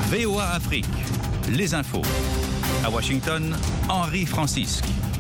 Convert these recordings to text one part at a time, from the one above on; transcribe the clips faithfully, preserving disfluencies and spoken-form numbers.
V O A Afrique, les infos. À Washington, Henri Francisque.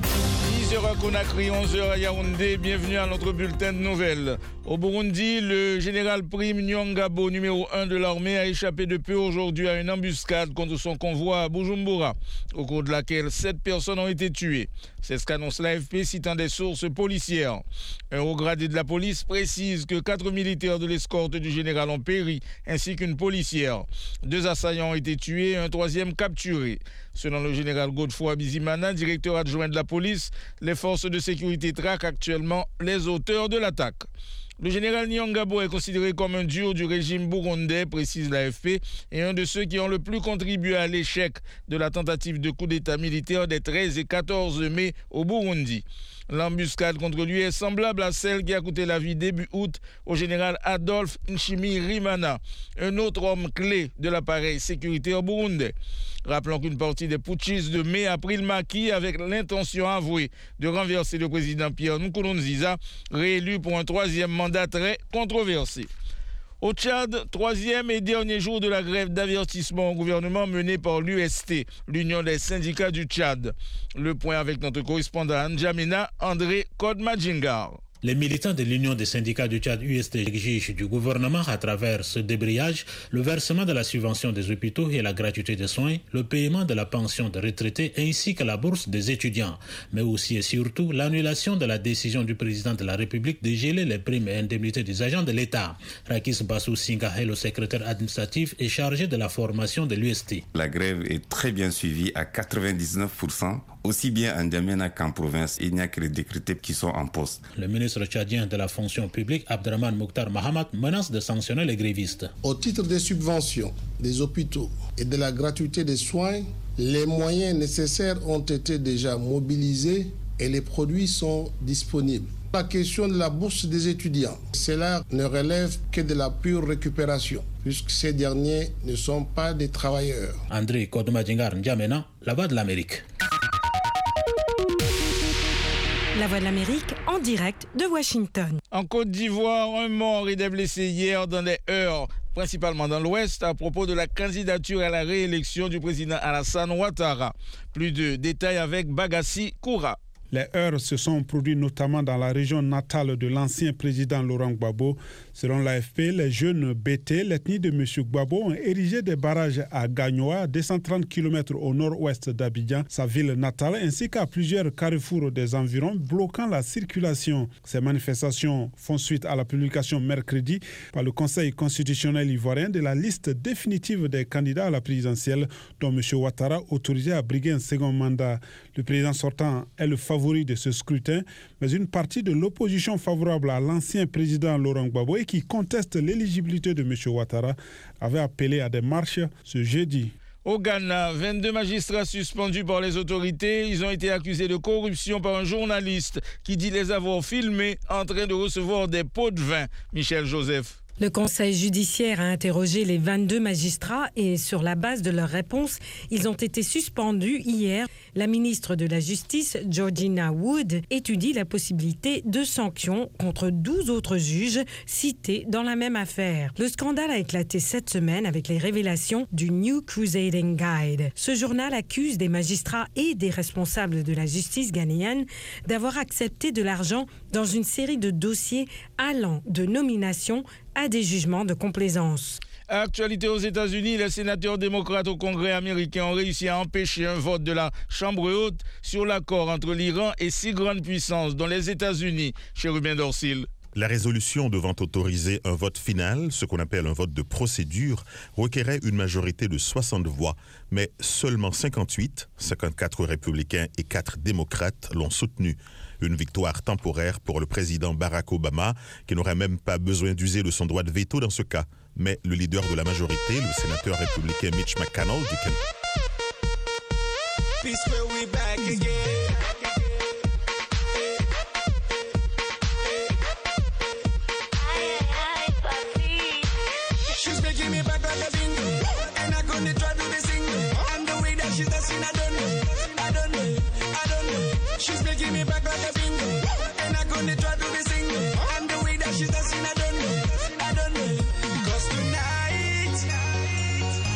dix heures à Conakry, onze heures à Yaoundé. Bienvenue à notre bulletin de nouvelles. Au Burundi, le général Prime Nyongabo, numéro un de l'armée, a échappé de peu aujourd'hui à une embuscade contre son convoi à Bujumbura, au cours de laquelle sept personnes ont été tuées. C'est ce qu'annonce l'A F P citant des sources policières. Un haut gradé de la police précise que quatre militaires de l'escorte du général ont péri, ainsi qu'une policière. Deux assaillants ont été tués et un troisième capturé. Selon le général Godefroy Bizimana, directeur adjoint de la police, les forces de sécurité traquent actuellement les auteurs de l'attaque. Le général Nyongabo est considéré comme un dur du régime burundais, précise l'A F P, et un de ceux qui ont le plus contribué à l'échec de la tentative de coup d'État militaire des treize et quatorze mai au Burundi. L'embuscade contre lui est semblable à celle qui a coûté la vie début août au général Adolphe Nshimirimana, un autre homme clé de l'appareil sécuritaire burundais. Rappelons qu'une partie des putschistes de mai a pris le maquis avec l'intention avouée de renverser le président Pierre Nkurunziza, réélu pour un troisième mandat très controversé. Au Tchad, troisième et dernier jour de la grève d'avertissement au gouvernement menée par l'U S T, l'Union des syndicats du Tchad. Le point avec notre correspondant à N'Djamena, André Kodmadjingar. Les militants de l'Union des syndicats du Tchad U S T exigent du gouvernement, à travers ce débrayage, le versement de la subvention des hôpitaux et la gratuité des soins, le paiement de la pension des retraités ainsi que la bourse des étudiants, mais aussi et surtout l'annulation de la décision du président de la République de geler les primes et indemnités des agents de l'État. Rakis Bassou Singa est le secrétaire administratif et chargé de la formation de l'U S T. La grève est très bien suivie à quatre-vingt-dix-neuf pour cent, aussi bien en N'Djamena qu'en province. Il n'y a que les décrétés qui sont en poste. Le ministre tchadien de la fonction publique, Abdraman Mokhtar Mahamat, menace de sanctionner les grévistes. Au titre des subventions, des hôpitaux et de la gratuité des soins, les moyens nécessaires ont été déjà mobilisés et les produits sont disponibles. La question de la bourse des étudiants, cela ne relève que de la pure récupération, puisque ces derniers ne sont pas des travailleurs. André Kodmadjingar N'Djamena, la Voix de l'Amérique. La Voix de l'Amérique en direct de Washington. En Côte d'Ivoire, un mort et des blessés hier dans les heurts, principalement dans l'Ouest, à propos de la candidature à la réélection du président Alassane Ouattara. Plus de détails avec Bagassi Koura. Les heurts se sont produits notamment dans la région natale de l'ancien président Laurent Gbagbo. Selon l'A F P, les jeunes B T, l'ethnie de M. Gbagbo, ont érigé des barrages à Gagnoa, deux cent trente kilomètres au nord-ouest d'Abidjan, sa ville natale, ainsi qu'à plusieurs carrefours des environs, bloquant la circulation. Ces manifestations font suite à la publication mercredi par le Conseil constitutionnel ivoirien de la liste définitive des candidats à la présidentielle, dont M. Ouattara, autorisé à briguer un second mandat. Le président sortant est le favori de ce scrutin, mais une partie de l'opposition favorable à l'ancien président Laurent Gbagbo et qui conteste l'éligibilité de M. Ouattara avait appelé à des marches ce jeudi. Au Ghana, vingt-deux magistrats suspendus par les autorités. Ils ont été accusés de corruption par un journaliste qui dit les avoir filmés en train de recevoir des pots de vin. Michel Joseph. Le conseil judiciaire a interrogé les vingt-deux magistrats et sur la base de leurs réponses, ils ont été suspendus hier. La ministre de la Justice, Georgina Wood, étudie la possibilité de sanctions contre douze autres juges cités dans la même affaire. Le scandale a éclaté cette semaine avec les révélations du New Crusading Guide. Ce journal accuse des magistrats et des responsables de la justice ghanéenne d'avoir accepté de l'argent dans une série de dossiers allant de nomination à des jugements de complaisance. Actualité aux États-Unis, les sénateurs démocrates au Congrès américain ont réussi à empêcher un vote de la Chambre haute sur l'accord entre l'Iran et six grandes puissances, dont les États-Unis. Chérubin Dorsil. La résolution devant autoriser un vote final, ce qu'on appelle un vote de procédure, requérait une majorité de soixante voix, mais seulement cinquante-huit, cinquante-quatre républicains et quatre démocrates l'ont soutenu. Une victoire temporaire pour le président Barack Obama, qui n'aurait même pas besoin d'user de son droit de veto dans ce cas. Mais le leader de la majorité, le sénateur républicain Mitch McConnell, du Canada. She's making me back like a bingo, and I'm gonna try to be single. And the way that she's dancing, I don't know.